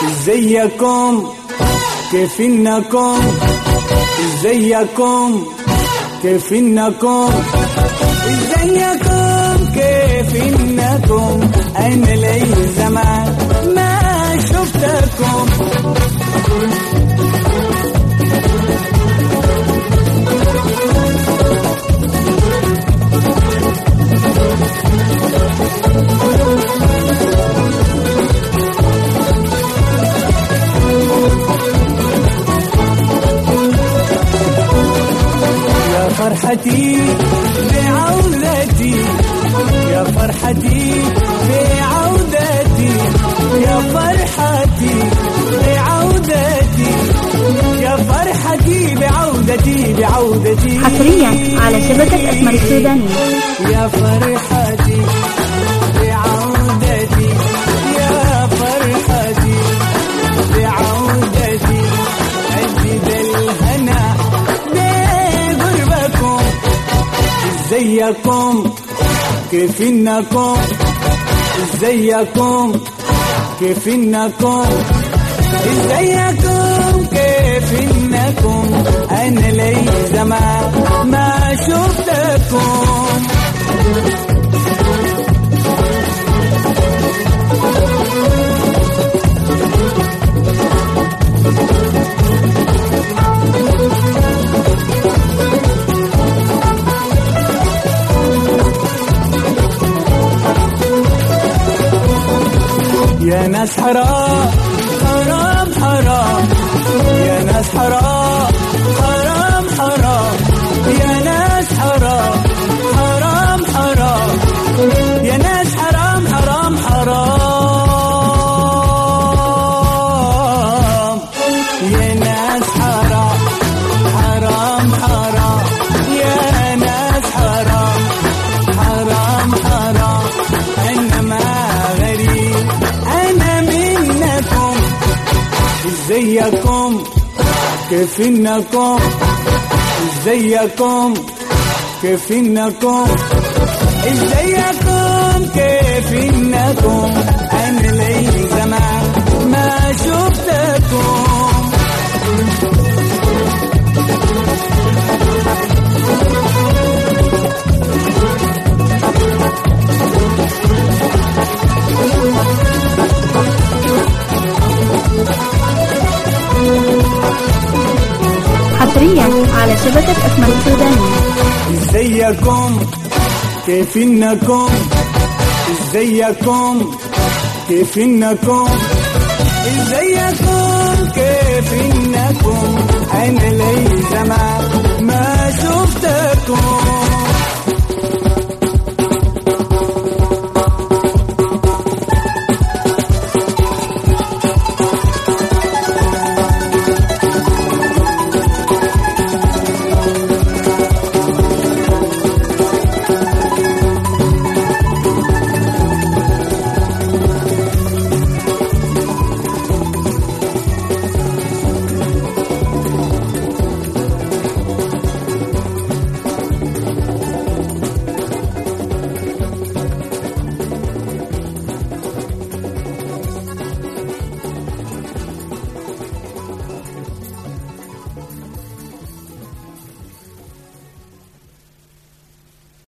ازيكم كيف انكم ازيكم كيف انكم ازيكم كيف انكم انا لي زمان ما شفتكم فرحتي بعودتي يا فرحتي بعودتي يا فرحتي بعودتي يا فرحتي بعودتي حصريا على شبكة أسمر السودانية. يا فرحتي بعودتي يا فرحتي بعودتي أجد الهنا ازيكم كيف انكم ازيكم كيف انكم ازيكم كيف انكم انا لي زمان ما شفتكم يا ناس حرام حرام حرام يا ناس حرام حرام حرام يا ناس حرام حرام حرام يا ناس حرام حرام حرام يا ناس حرام حرام حرام يا ناس حرام حرام حرام انما غريب أنا منكم ازيكم كيف انكم ازيكم كيف انكم ازيكم كيف انكم انا لي زمان ما شفتكم حصريا على شبكة أسمر السودانية. ازيكم كيف انكم ازيكم كيف انكم ازيكم كيف انكم انا لي زمان ما شفتكم